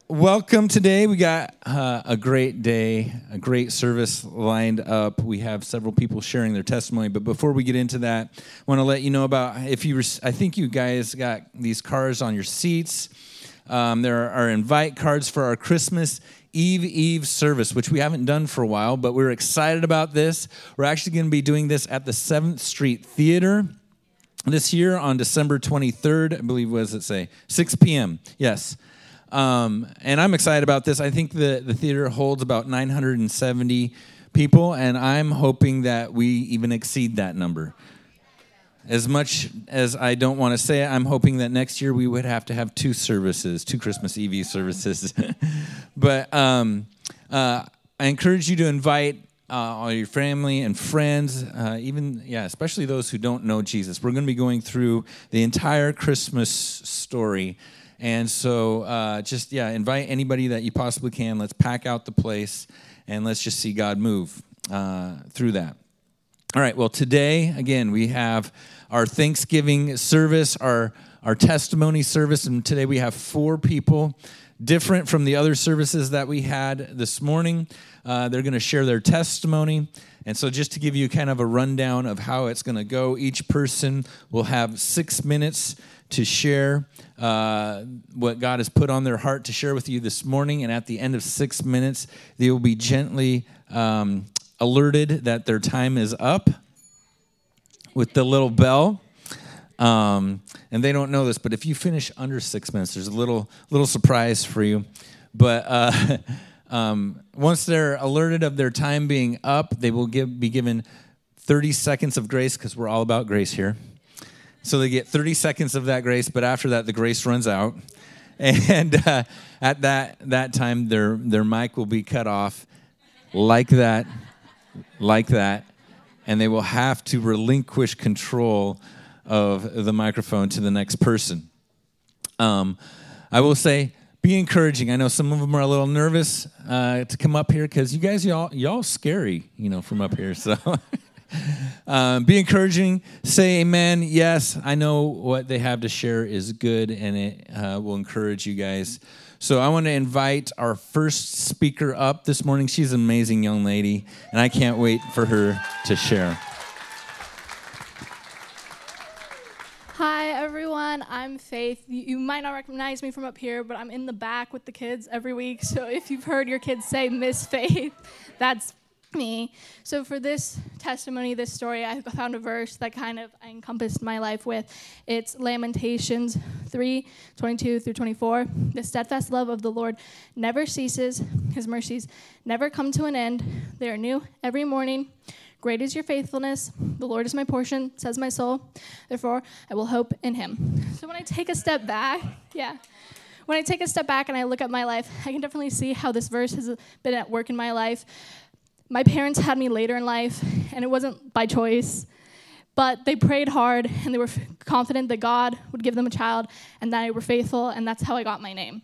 Welcome today. We got a great day, a great service lined up. We have several people sharing their testimony. But before we get into that, I want to let you know about I think you guys got these cards on your seats. There are invite cards for our Christmas Eve service, which we haven't done for a while, but we're excited about this. We're actually going to be doing this at the 7th Street Theater this year on December 23rd. I believe, what does it say? 6 p.m. Yes. And I'm excited about this. I think the theater holds about 970 people, and I'm hoping that we even exceed that number. As much as I don't want to say it, I'm hoping that next year we would have to have two Christmas Eve services. But I encourage you to invite all your family and friends, especially those who don't know Jesus. We're going to be going through the entire Christmas story. And so invite anybody that you possibly can. Let's pack out the place, and let's just see God move through that. All right, well, today, again, we have our Thanksgiving service, our testimony service, and today we have 4 people, different from the other services that we had this morning. They're going to share their testimony. And so just to give you kind of a rundown of how it's going to go, each person will have 6 minutes to share what God has put on their heart to share with you this morning. And at the end of 6 minutes, they will be gently alerted that their time is up with the little bell. And they don't know this, but if you finish under 6 minutes, there's a little surprise for you. But once they're alerted of their time being up, they will be given 30 seconds of grace, because we're all about grace here. So they get 30 seconds of that grace, but after that, the grace runs out. And at that time, their mic will be cut off like that, and they will have to relinquish control of the microphone to the next person. I will say, be encouraging. I know some of them are a little nervous to come up here, because you guys, y'all scary, from up here, so... Be encouraging. Say amen. Yes, I know what they have to share is good, and it will encourage you guys. So I want to invite our first speaker up this morning. She's an amazing young lady, and I can't wait for her to share. Hi, everyone. I'm Faith. You might not recognize me from up here, but I'm in the back with the kids every week. So if you've heard your kids say Miss Faith, that's me. So for this testimony, this story, I found a verse that kind of encompassed my life with. It's Lamentations 3:22 through 24. The steadfast love of the Lord never ceases. His mercies never come to an end. They are new every morning. Great is your faithfulness. The Lord is my portion, says my soul. Therefore, I will hope in him. So when I take a step back, when I take a step back and I look at my life, I can definitely see how this verse has been at work in my life. My parents had me later in life, and it wasn't by choice, but they prayed hard, and they were confident that God would give them a child, and that I were faithful, and that's how I got my name.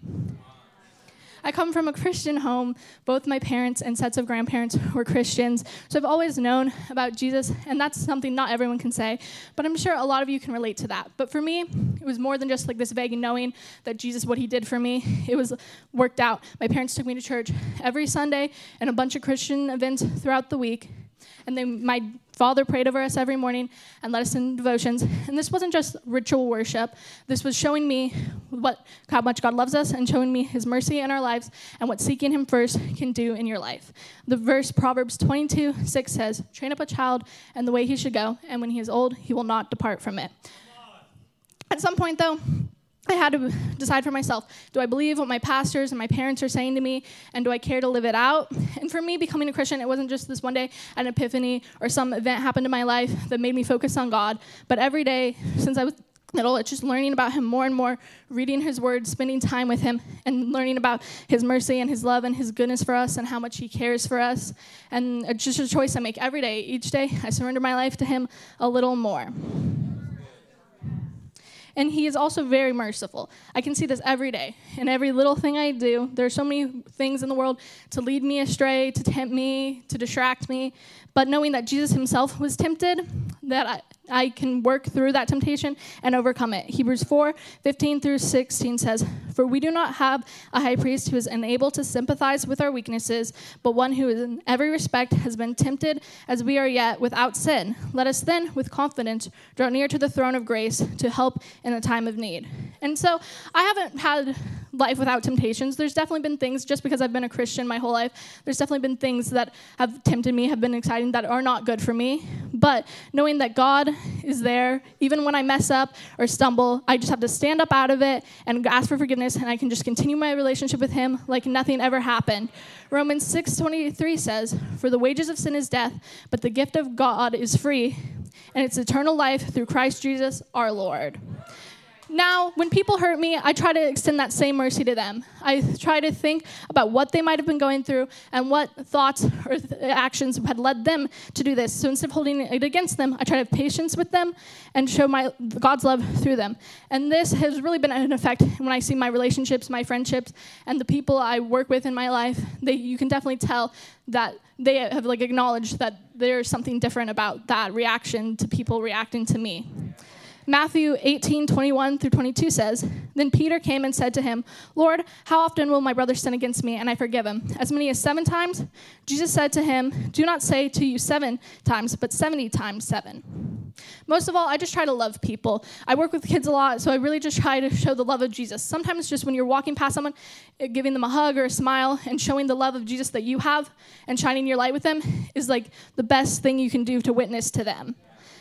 I come from a Christian home. Both my parents and sets of grandparents were Christians, so I've always known about Jesus, and that's something not everyone can say, but I'm sure a lot of you can relate to that. But for me, it was more than just like this vague knowing that Jesus, what he did for me, it was worked out. My parents took me to church every Sunday and a bunch of Christian events throughout the week, and my father prayed over us every morning and led us in devotions. And this wasn't just ritual worship. This was showing me how much God loves us and showing me his mercy in our lives and what seeking him first can do in your life. The verse Proverbs 22:6 says, train up a child in the way he should go, and when he is old, he will not depart from it. At some point, though, I had to decide for myself, do I believe what my pastors and my parents are saying to me, and do I care to live it out? And for me, becoming a Christian, it wasn't just this one day, an epiphany, or some event happened in my life that made me focus on God, but every day since I was little, it's just learning about him more and more, reading his word, spending time with him, and learning about his mercy and his love and his goodness for us and how much he cares for us. And it's just a choice I make every day. Each day, I surrender my life to him a little more. And he is also very merciful. I can see this every day. In every little thing I do, there are so many things in the world to lead me astray, to tempt me, to distract me. But knowing that Jesus himself was tempted, that I can work through that temptation and overcome it. Hebrews 4:15-16 says, "For we do not have a high priest who is unable to sympathize with our weaknesses, but one who in every respect has been tempted as we are yet without sin. Let us then, with confidence, draw near to the throne of grace to help in the time of need." And so I haven't had life without temptations. There's definitely been things, just because I've been a Christian my whole life, there's definitely been things that have tempted me, have been exciting, that are not good for me. But knowing that God is there, even when I mess up or stumble, I just have to stand up out of it and ask for forgiveness, and I can just continue my relationship with him like nothing ever happened. Romans 6:23 says, "For the wages of sin is death, but the gift of God is free, and it's eternal life through Christ Jesus our Lord." Now, when people hurt me, I try to extend that same mercy to them. I try to think about what they might have been going through and what thoughts or actions had led them to do this. So instead of holding it against them, I try to have patience with them and show God's love through them. And this has really been an effect when I see my relationships, my friendships, and the people I work with in my life. You can definitely tell that they have acknowledged that there's something different about that reaction to people reacting to me. Matthew 18:21-22 says, "Then Peter came and said to him, 'Lord, how often will my brother sin against me and I forgive him? As many as 7 times?' Jesus said to him, 'Do not say to you 7 times, but 70 times 7. Most of all, I just try to love people. I work with kids a lot, so I really just try to show the love of Jesus. Sometimes just when you're walking past someone, giving them a hug or a smile and showing the love of Jesus that you have and shining your light with them is the best thing you can do to witness to them.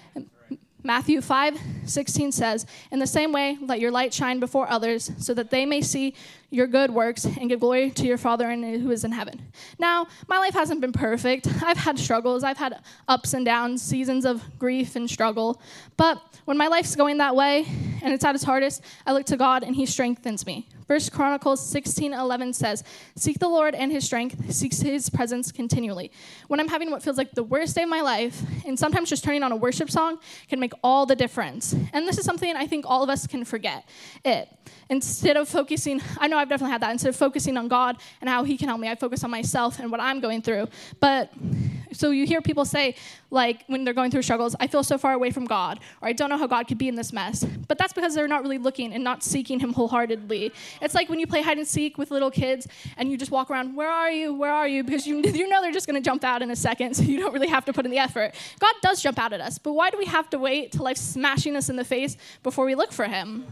Matthew 5:16 says, "In the same way, let your light shine before others, so that they may see your good works and give glory to your Father who is in heaven." Now, my life hasn't been perfect. I've had struggles. I've had ups and downs, seasons of grief and struggle. But when my life's going that way and it's at its hardest, I look to God and he strengthens me. 1 Chronicles 16:11 says, "Seek the Lord and his strength, seek his presence continually." When I'm having what feels like the worst day of my life, and sometimes just turning on a worship song can make all the difference. And this is something I think all of us can forget. Instead of focusing, I know I've definitely had that, instead of focusing on God and how he can help me, I focus on myself and what I'm going through. But so you hear people say, when they're going through struggles, "I feel so far away from God," or "I don't know how God could be in this mess." But that's because they're not really looking and not seeking him wholeheartedly. It's like when you play hide and seek with little kids and you just walk around, "Where are you? Where are you?" Because you know they're just going to jump out in a second, so you don't really have to put in the effort. God does jump out at us, but why do we have to wait till life's smashing us in the face before we look for him?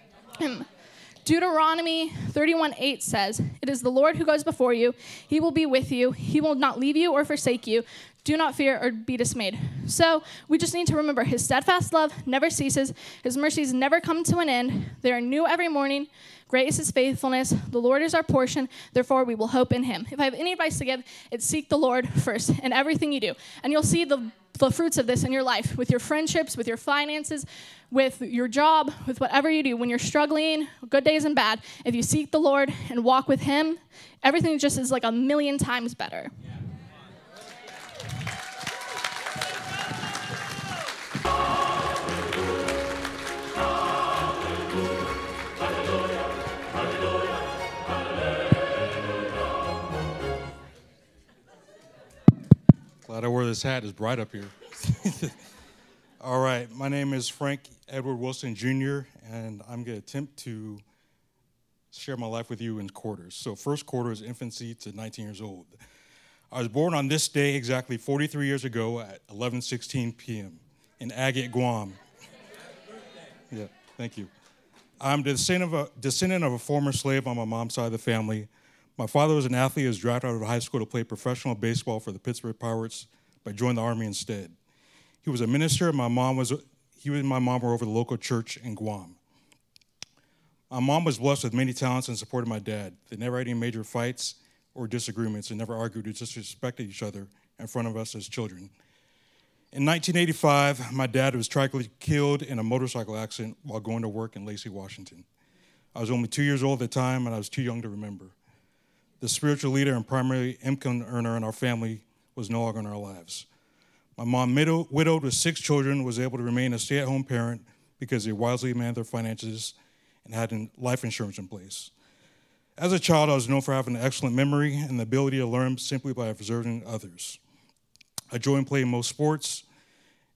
Deuteronomy 31:8 says, "It is the Lord who goes before you. He will be with you. He will not leave you or forsake you. Do not fear or be dismayed." So we just need to remember his steadfast love never ceases. His mercies never come to an end. They are new every morning. Great is his faithfulness. The Lord is our portion. Therefore, we will hope in him. If I have any advice to give, it's seek the Lord first in everything you do. And you'll see the fruits of this in your life, with your friendships, with your finances, with your job, with whatever you do. When you're struggling, good days and bad, if you seek the Lord and walk with him, everything just is 1,000,000 times better. Glad I wore this hat. It's bright up here. All right. My name is Frank Edward Wilson, Jr., and I'm going to attempt to share my life with you in quarters. So first quarter is infancy to 19 years old. I was born on this day exactly 43 years ago at 11:16 p.m. in Agate, Guam. Yeah, thank you. I'm the descendant of a former slave on my mom's side of the family. My father was an athlete who was drafted out of high school to play professional baseball for the Pittsburgh Pirates, but joined the Army instead. He was a minister, and he and my mom were over the local church in Guam. My mom was blessed with many talents and supported my dad. They never had any major fights or disagreements and never argued or disrespected each other in front of us as children. In 1985, my dad was tragically killed in a motorcycle accident while going to work in Lacey, Washington. I was only 2 years old at the time, and I was too young to remember. The spiritual leader and primary income earner in our family was no longer in our lives. My mom, widowed with 6 children, was able to remain a stay-at-home parent because they wisely managed their finances and had life insurance in place. As a child, I was known for having an excellent memory and the ability to learn simply by observing others. I joined playing most sports,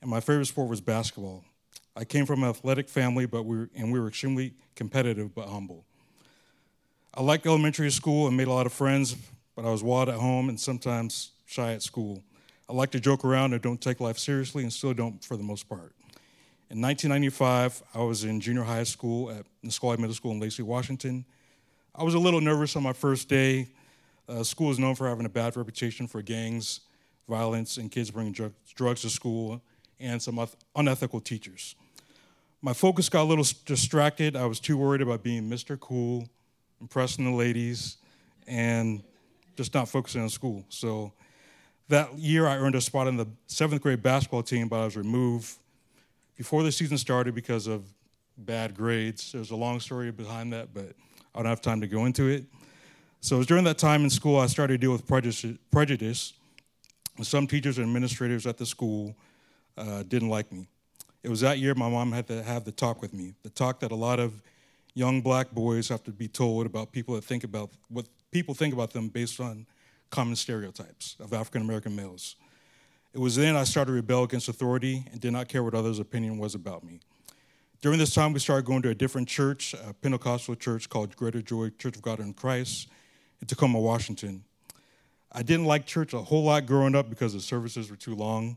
and my favorite sport was basketball. I came from an athletic family, but we were extremely competitive but humble. I liked elementary school and made a lot of friends, but I was wild at home and sometimes shy at school. I like to joke around and don't take life seriously, and still don't for the most part. In 1995, I was in junior high school at Nisqually Middle School in Lacey, Washington. I was a little nervous on my first day. School is known for having a bad reputation for gangs, violence, and kids bringing drugs to school, and some unethical teachers. My focus got a little distracted. I was too worried about being Mr. Cool, impressing the ladies, and just not focusing on school. So that year, I earned a spot on the 7th grade basketball team, but I was removed before the season started because of bad grades. There's a long story behind that, but I don't have time to go into it. So it was during that time in school I started to deal with prejudice. Some teachers and administrators at the school didn't like me. It was that year my mom had to have the talk with me, the talk that a lot of young black boys have to be told about people that think about what people think about them based on common stereotypes of African-American males. It was then I started to rebel against authority and did not care what others' opinion was about me. During this time, we started going to a different church, a Pentecostal church called Greater Joy Church of God in Christ in Tacoma, Washington. I didn't like church a whole lot growing up because the services were too long,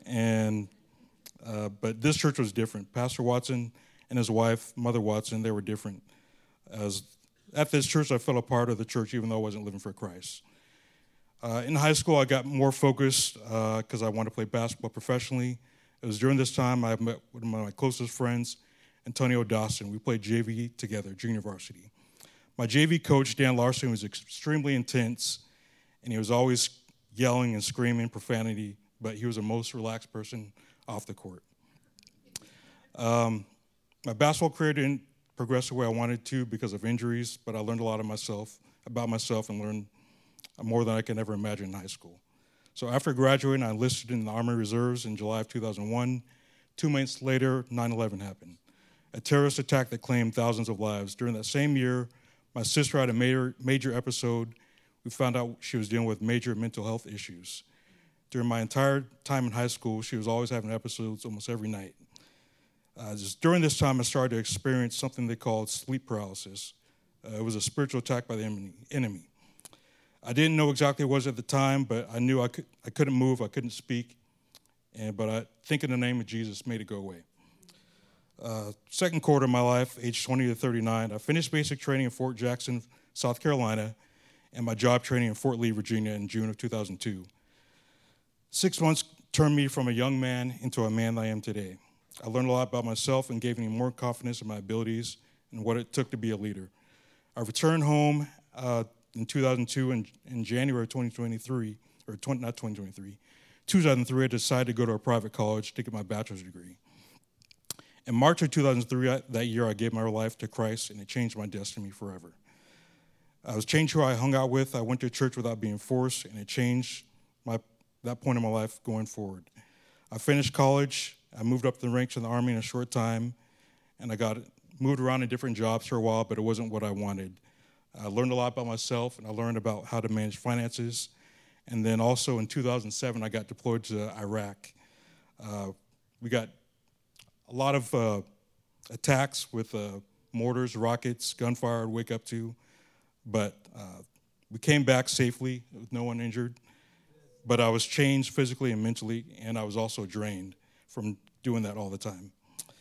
but this church was different. Pastor Watson and his wife, Mother Watson, they were different. At this church, I felt a part of the church even though I wasn't living for Christ. In high school, I got more focused because I wanted to play basketball professionally. It was during this time I met one of my closest friends, Antonio Dawson. We played JV together, junior varsity. My JV coach, Dan Larson, was extremely intense, and he was always yelling and screaming profanity, but he was the most relaxed person off the court. My basketball career didn't progress the way I wanted to because of injuries, but I learned a lot about myself, and learned more than I could ever imagine in high school. So after graduating, I enlisted in the Army Reserves in July of 2001. 2 months later, 9/11 happened, a terrorist attack that claimed thousands of lives. During that same year, my sister had a major episode. We found out she was dealing with major mental health issues. During my entire time in high school, she was always having episodes almost every night. During this time, I started to experience something they called sleep paralysis. It was a spiritual attack by the enemy. I didn't know exactly what it was at the time, but I knew I couldn't move, I couldn't speak, but I think in the name of Jesus made it go away. Second quarter of my life, age 20 to 39, I finished basic training in Fort Jackson, South Carolina, and my job training in Fort Lee, Virginia in June of 2002. 6 months turned me from a young man into a man that I am today. I learned a lot about myself and gave me more confidence in my abilities and what it took to be a leader. I returned home in 2002, in January of 2023, 2003, I decided to go to a private college to get my bachelor's degree. In March of 2003, that year, I gave my life to Christ, and it changed my destiny forever. I was changed who I hung out with. I went to church without being forced, and it changed that point in my life going forward. I finished college. I moved up the ranks in the Army in a short time, and I got moved around in different jobs for a while, but it wasn't what I wanted. I learned a lot about myself, and I learned about how to manage finances. And then also in 2007, I got deployed to Iraq. We got a lot of attacks with mortars, rockets, gunfire to wake up to. But we came back safely with no one injured. But I was changed physically and mentally, and I was also drained from doing that all the time.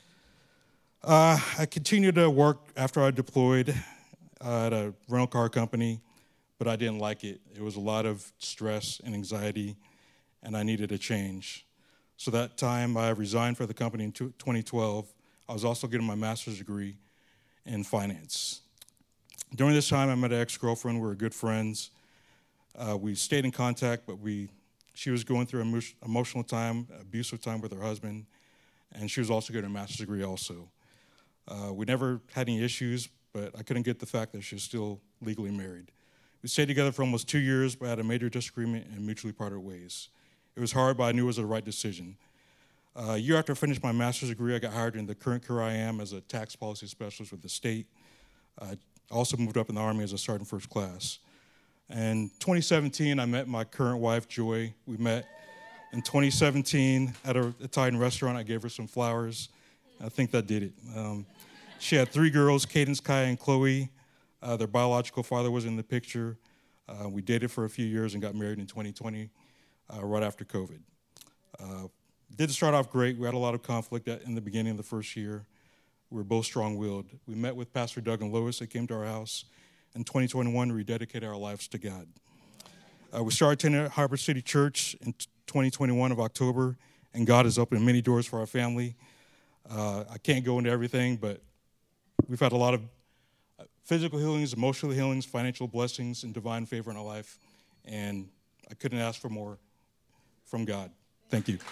I continued to work after I deployed at a rental car company, but I didn't like it. It was a lot of stress and anxiety, and I needed a change. So that time, I resigned for the company in 2012. I was also getting my master's degree in finance. During this time, I met an ex-girlfriend. We were good friends. We stayed in contact, but she was going through an emotional time, abusive time with her husband, and she was also getting a master's degree also. We never had any issues, but I couldn't get the fact that she was still legally married. We stayed together for almost 2 years, but had a major disagreement and mutually parted ways. It was hard, but I knew it was the right decision. A year after I finished my master's degree, I got hired in the current career I am as a tax policy specialist with the state. I also moved up in the Army as a sergeant first class. In 2017, I met my current wife, Joy. We met In 2017, at an Italian restaurant, I gave her some flowers. I think that did it. She had 3 girls, Cadence, Kai, and Chloe. Their biological father was in the picture. We dated for a few years and got married in 2020, right after COVID. Didn't start off great. We had a lot of conflict in the beginning of the first year. We were both strong-willed. We met with Pastor Doug and Lois. They came to our house. In 2021, we rededicated our lives to God. We started attending Harbor City Church in 2021 of October, and God has opened many doors for our family. I can't go into everything, but we've had a lot of physical healings, emotional healings, financial blessings, and divine favor in our life, and I couldn't ask for more from God. Thank you.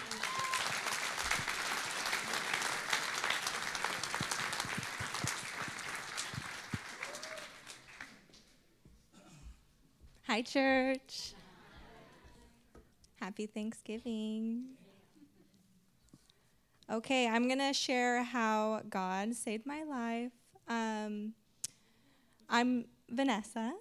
Hi, church. Happy Thanksgiving. Okay, I'm going to share how God saved my life. I'm Vanessa.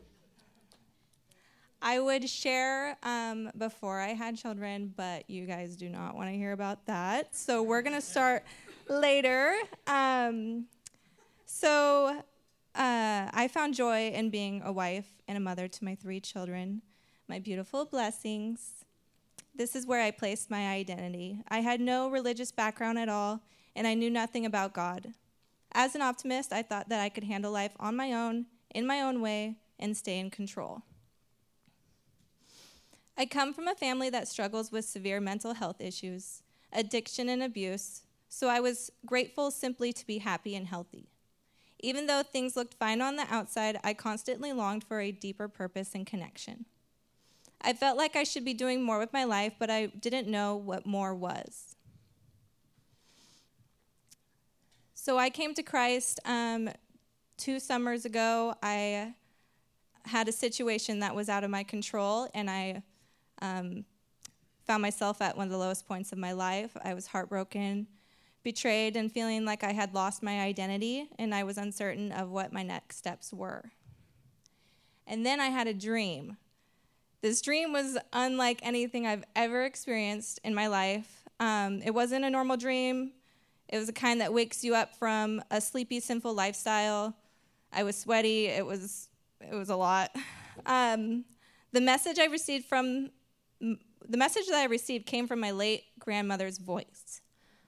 I would share before I had children, but you guys do not want to hear about that. So we're going to start later. I found joy in being a wife and a mother to my 3 children, my beautiful blessings. This is where I placed my identity. I had no religious background at all, and I knew nothing about God. As an optimist, I thought that I could handle life on my own, in my own way, and stay in control. I come from a family that struggles with severe mental health issues, addiction, and abuse, so I was grateful simply to be happy and healthy. Even though things looked fine on the outside, I constantly longed for a deeper purpose and connection. I felt like I should be doing more with my life, but I didn't know what more was. So I came to Christ 2 summers ago. I had a situation that was out of my control, and I found myself at one of the lowest points of my life. I was heartbroken, betrayed, and feeling like I had lost my identity, and I was uncertain of what my next steps were. And then I had a dream. This dream was unlike anything I've ever experienced in my life. It wasn't a normal dream. It was the kind that wakes you up from a sleepy, sinful lifestyle. I was sweaty. It was a lot. The message that I received came from my late grandmother's voice.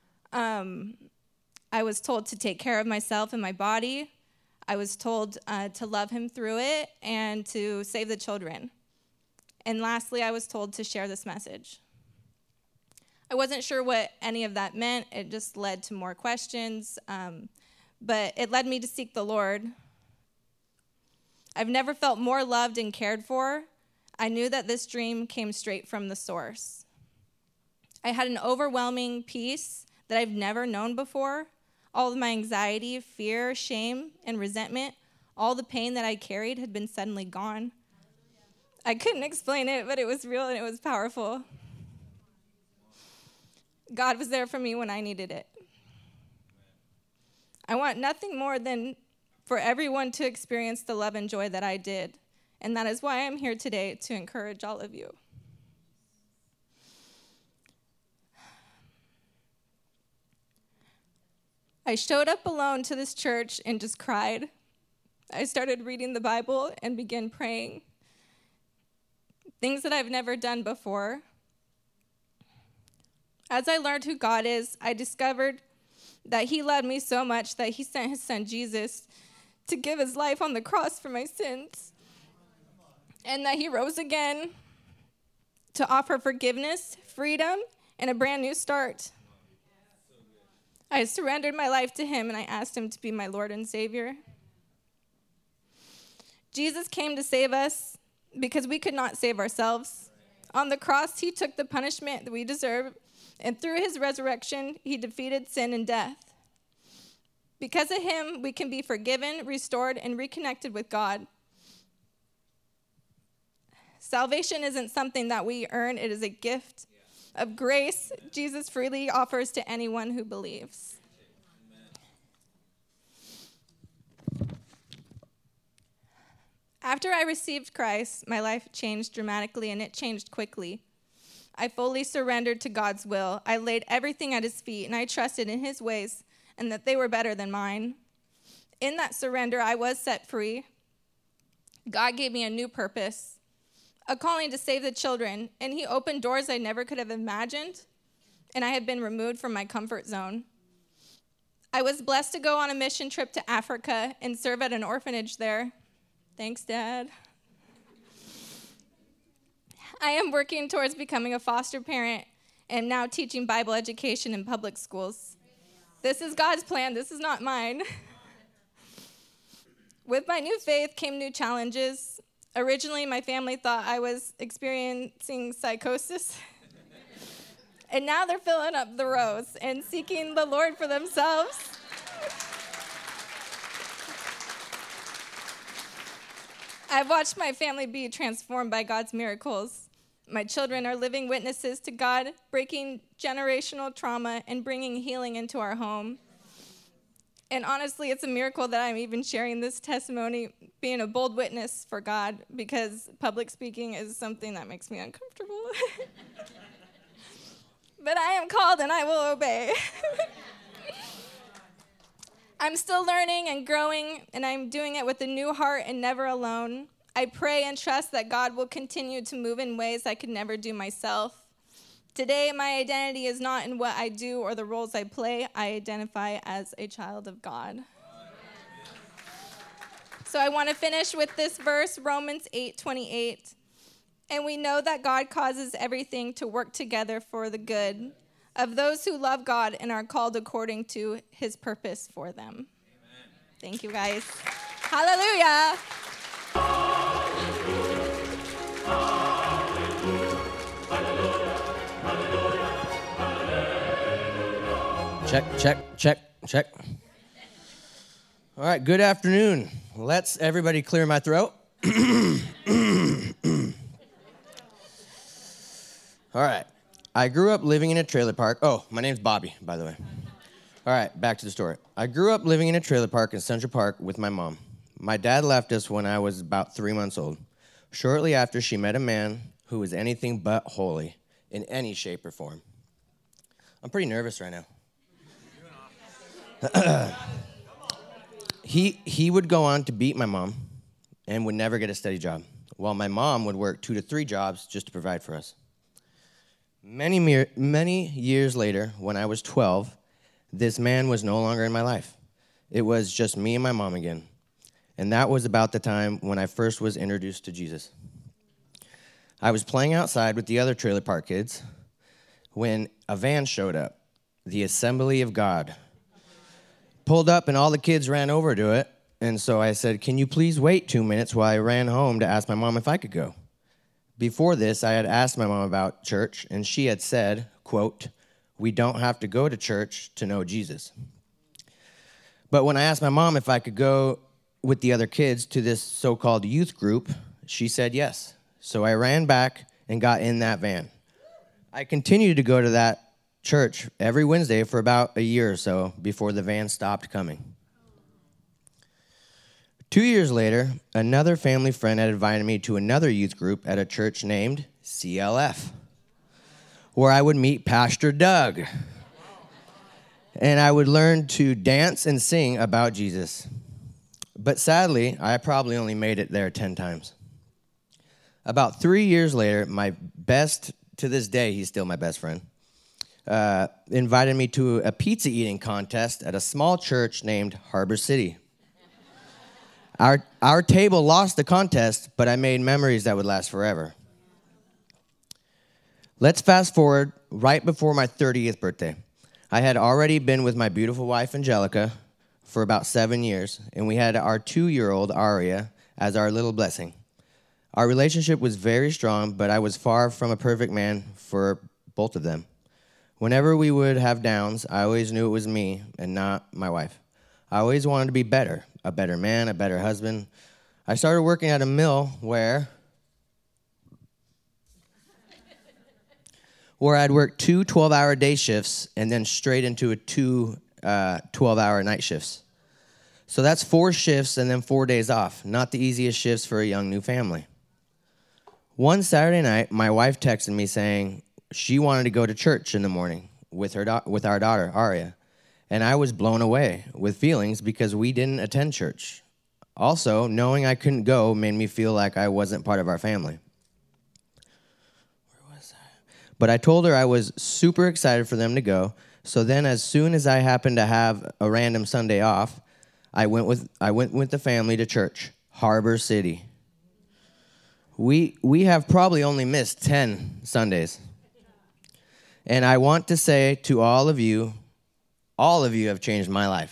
I was told to take care of myself and my body. I was told to love him through it and to save the children. And lastly, I was told to share this message. I wasn't sure what any of that meant. It just led to more questions, but it led me to seek the Lord. I've never felt more loved and cared for. I knew that this dream came straight from the source. I had an overwhelming peace that I've never known before. All of my anxiety, fear, shame, and resentment, all the pain that I carried had been suddenly gone. I couldn't explain it, but it was real and it was powerful. God was there for me when I needed it. I want nothing more than for everyone to experience the love and joy that I did, and that is why I'm here today, to encourage all of you. I showed up alone to this church and just cried. I started reading the Bible and began praying. Things that I've never done before. As I learned who God is, I discovered that he loved me so much that he sent his son Jesus to give his life on the cross for my sins. And that he rose again to offer forgiveness, freedom, and a brand new start. I surrendered my life to him, and I asked him to be my Lord and Savior. Jesus came to save us because we could not save ourselves. On the cross, he took the punishment that we deserve, and through his resurrection, he defeated sin and death. Because of him, we can be forgiven, restored, and reconnected with God. Salvation isn't something that we earn. It is a gift of grace Jesus freely offers to anyone who believes. After I received Christ, my life changed dramatically, and it changed quickly. I fully surrendered to God's will. I laid everything at his feet, and I trusted in his ways and that they were better than mine. In that surrender, I was set free. God gave me a new purpose, a calling to save the children, and he opened doors I never could have imagined, and I had been removed from my comfort zone. I was blessed to go on a mission trip to Africa and serve at an orphanage there. Thanks, Dad. I am working towards becoming a foster parent and now teaching Bible education in public schools. This is God's plan. This is not mine. With my new faith came new challenges. Originally, my family thought I was experiencing psychosis. And now they're filling up the rows and seeking the Lord for themselves. I've watched my family be transformed by God's miracles. My children are living witnesses to God, breaking generational trauma and bringing healing into our home. And honestly, it's a miracle that I'm even sharing this testimony, being a bold witness for God, because public speaking is something that makes me uncomfortable. But I am called and I will obey. I'm still learning and growing, and I'm doing it with a new heart and never alone. I pray and trust that God will continue to move in ways I could never do myself. Today, my identity is not in what I do or the roles I play. I identify as a child of God. So I want to finish with this verse, Romans 8:28. And we know that God causes everything to work together for the good of those who love God and are called according to his purpose for them. Amen. Thank you, guys. Hallelujah. Check. All right, good afternoon. Let's everybody clear my throat. All right. I grew up living in a trailer park. Oh, my name's Bobby, by the way. All right, back to the story. I grew up living in a trailer park in Central Park with my mom. My dad left us when I was about 3 months old. Shortly after, she met a man who was anything but holy in any shape or form. I'm pretty nervous right now. He would go on to beat my mom and would never get a steady job, while my mom would work 2 to 3 jobs just to provide for us. Many years later, when I was 12, this man was no longer in my life. It was just me and my mom again. And that was about the time when I first was introduced to Jesus. I was playing outside with the other trailer park kids when a van showed up, the Assembly of God. Pulled up and all the kids ran over to it. And so I said, "Can you please wait 2 minutes?" while I ran home to ask my mom if I could go. Before this, I had asked my mom about church, and she had said, quote, "We don't have to go to church to know Jesus." But when I asked my mom if I could go with the other kids to this so-called youth group, she said yes. So I ran back and got in that van. I continued to go to that church every Wednesday for about a year or so before the van stopped coming. 2 years later, another family friend had invited me to another youth group at a church named CLF, where I would meet Pastor Doug. And I would learn to dance and sing about Jesus. But sadly, I probably only made it there 10 times. About 3 years later, to this day, he's still my best friend, invited me to a pizza eating contest at a small church named Harbor City. Our table lost the contest, but I made memories that would last forever. Let's fast forward right before my 30th birthday. I had already been with my beautiful wife, Angelica, for about 7 years, and we had our 2-year-old, Aria, as our little blessing. Our relationship was very strong, but I was far from a perfect man for both of them. Whenever we would have downs, I always knew it was me and not my wife. I always wanted to be better, a better man, a better husband. I started working at a mill where I'd work 2 12-hour day shifts and then straight into 2 12-hour night shifts. So that's 4 shifts and then 4 days off. Not the easiest shifts for a young new family. One Saturday night, my wife texted me saying she wanted to go to church in the morning with with our daughter, Aria. And I was blown away with feelings because we didn't attend church. Also, knowing I couldn't go made me feel like I wasn't part of our family. Where was I? But I told her I was super excited for them to go. So then as soon as I happened to have a random Sunday off, I went with the family to church, Harbor City. We have probably only missed 10 Sundays. And I want to say to all of you have changed my life.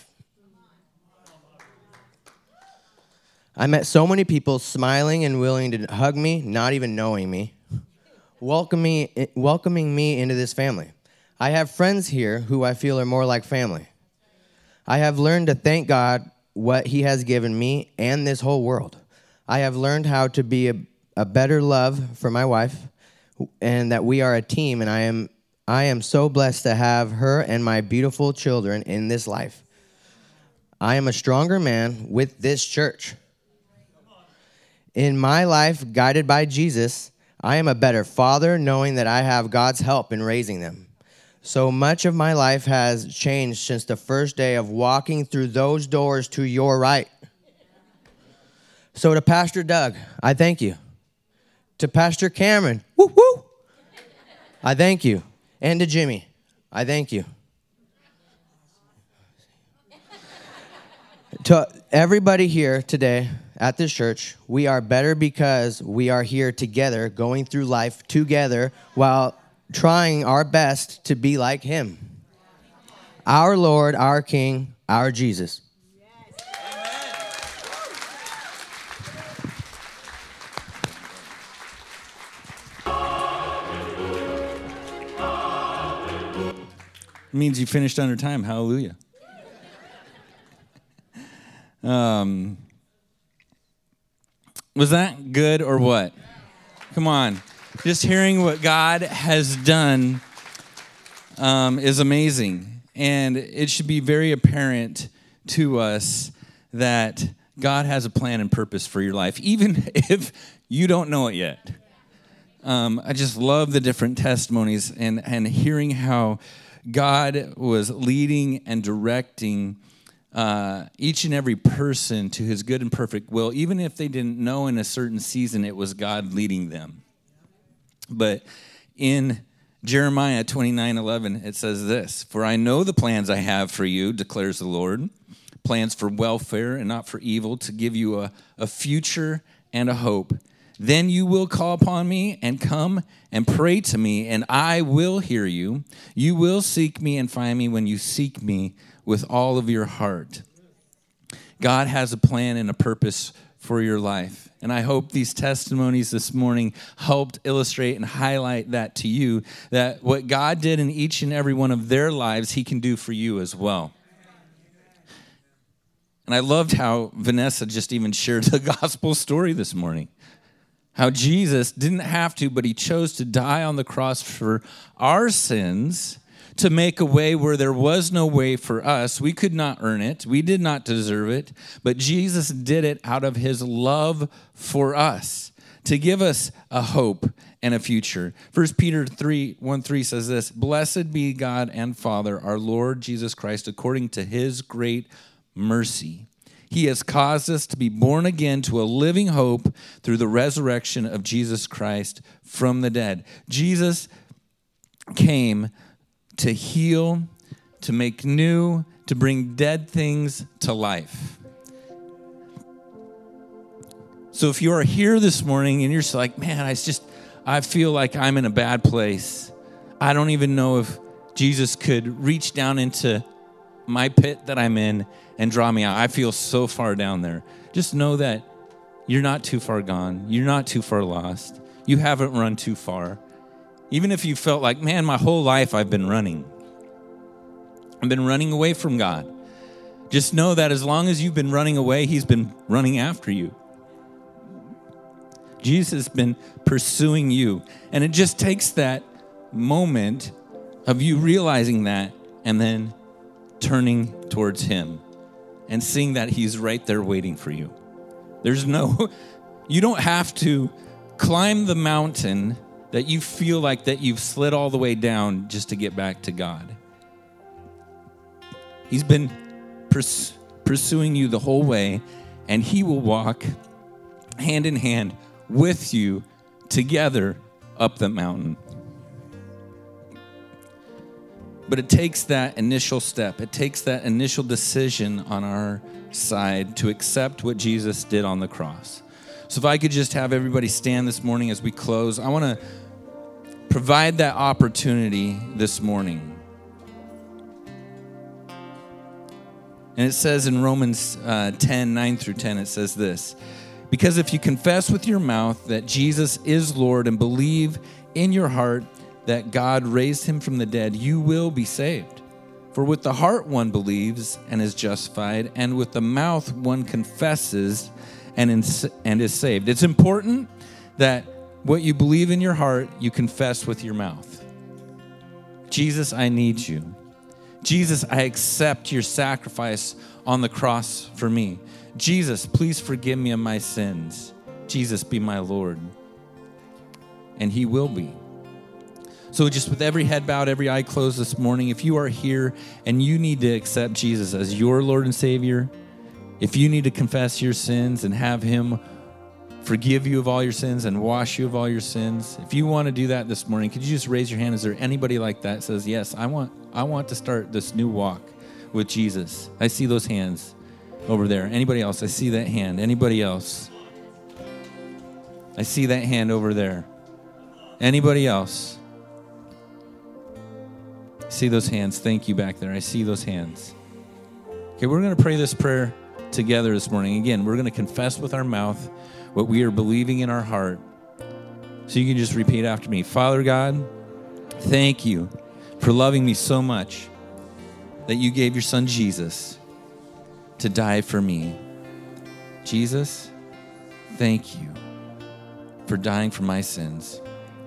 I met so many people smiling and willing to hug me, not even knowing me, welcoming me into this family. I have friends here who I feel are more like family. I have learned to thank God what he has given me and this whole world. I have learned how to be a better love for my wife and that we are a team, and I am so blessed to have her and my beautiful children in this life. I am a stronger man with this church. In my life, guided by Jesus, I am a better father knowing that I have God's help in raising them. So much of my life has changed since the first day of walking through those doors to your right. So to Pastor Doug, I thank you. To Pastor Cameron, woo woo, I thank you. And to Jimmy, I thank you. To everybody here today at this church, we are better because we are here together, going through life together while trying our best to be like him. Our Lord, our King, our Jesus. It means you finished under time. Hallelujah. Was that good or what? Come on. Just hearing what God has done is amazing. And it should be very apparent to us that God has a plan and purpose for your life, even if you don't know it yet. I just love the different testimonies and hearing how God was leading and directing each and every person to his good and perfect will, even if they didn't know in a certain season it was God leading them. But in Jeremiah 29:11, it says this, "For I know the plans I have for you, declares the Lord, plans for welfare and not for evil, to give you a future and a hope. Then you will call upon me and come and pray to me, and I will hear you. You will seek me and find me when you seek me with all of your heart." God has a plan and a purpose for your life. And I hope these testimonies this morning helped illustrate and highlight that to you, that what God did in each and every one of their lives, he can do for you as well. And I loved how Vanessa just even shared the gospel story this morning. How Jesus didn't have to, but he chose to die on the cross for our sins to make a way where there was no way for us. We could not earn it. We did not deserve it. But Jesus did it out of his love for us to give us a hope and a future. 1 Peter 1:3 says this, "Blessed be God and Father, our Lord Jesus Christ, according to his great mercy. He has caused us to be born again to a living hope through the resurrection of Jesus Christ from the dead." Jesus came to heal, to make new, to bring dead things to life. So if you are here this morning and you're just like, man, I feel like I'm in a bad place. I don't even know if Jesus could reach down into my pit that I'm in and draw me out. I feel so far down there. Just know that you're not too far gone. You're not too far lost. You haven't run too far. Even if you felt like, man, my whole life I've been running. I've been running away from God. Just know that as long as you've been running away, he's been running after you. Jesus has been pursuing you. And it just takes that moment of you realizing that and then turning towards him and seeing that he's right there waiting for you. You don't have to climb the mountain that you feel like that you've slid all the way down just to get back to God. He's been pursuing you the whole way, and he will walk hand in hand with you together up the mountain. But it takes that initial step. It takes that initial decision on our side to accept what Jesus did on the cross. So if I could just have everybody stand this morning as we close, I want to provide that opportunity this morning. And it says in Romans 10, 9 through 10, it says this: because if you confess with your mouth that Jesus is Lord and believe in your heart that God raised him from the dead, you will be saved. For with the heart one believes and is justified, and with the mouth one confesses and is saved. It's important that what you believe in your heart, you confess with your mouth. Jesus, I need you. Jesus, I accept your sacrifice on the cross for me. Jesus, please forgive me of my sins. Jesus, be my Lord. And he will be. So just with every head bowed, every eye closed this morning, if you are here and you need to accept Jesus as your Lord and Savior, if you need to confess your sins and have him forgive you of all your sins and wash you of all your sins, if you want to do that this morning, could you just raise your hand? Is there anybody like that that says, yes, I want to start this new walk with Jesus? I see those hands over there. Anybody else? I see that hand. Anybody else? I see that hand over there. Anybody else? See those hands. Thank you back there. I see those hands. Okay, we're going to pray this prayer together this morning. Again, we're going to confess with our mouth what we are believing in our heart. So you can just repeat after me. Father God, thank you for loving me so much that you gave your son Jesus to die for me. Jesus, thank you for dying for my sins.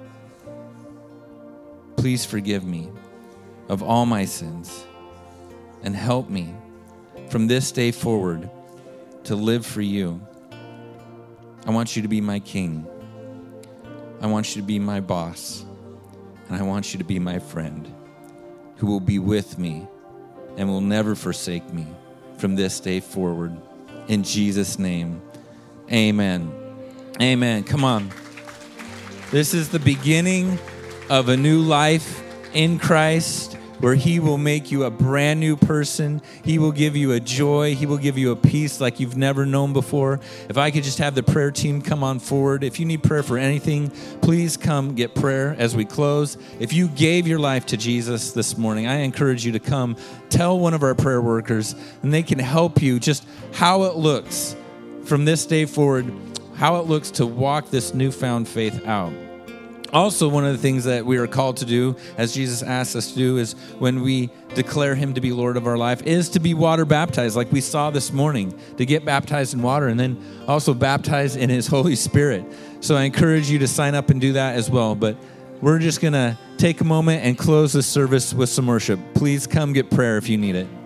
Please forgive me of all my sins and help me from this day forward to live for you. I want you to be my king. I want you to be my boss. And I want you to be my friend who will be with me and will never forsake me from this day forward. In Jesus' name, amen. Amen. Come on. This is the beginning of a new life in Christ, where he will make you a brand new person. He will give you a joy. He will give you a peace like you've never known before. If I could just have the prayer team come on forward. If you need prayer for anything, please come get prayer as we close. If you gave your life to Jesus this morning, I encourage you to come tell one of our prayer workers, and they can help you just how it looks from this day forward, how it looks to walk this newfound faith out. Also, one of the things that we are called to do, as Jesus asked us to do, is when we declare him to be Lord of our life, is to be water baptized, like we saw this morning, to get baptized in water and then also baptized in his Holy Spirit. So I encourage you to sign up and do that as well. But we're just going to take a moment and close this service with some worship. Please come get prayer if you need it.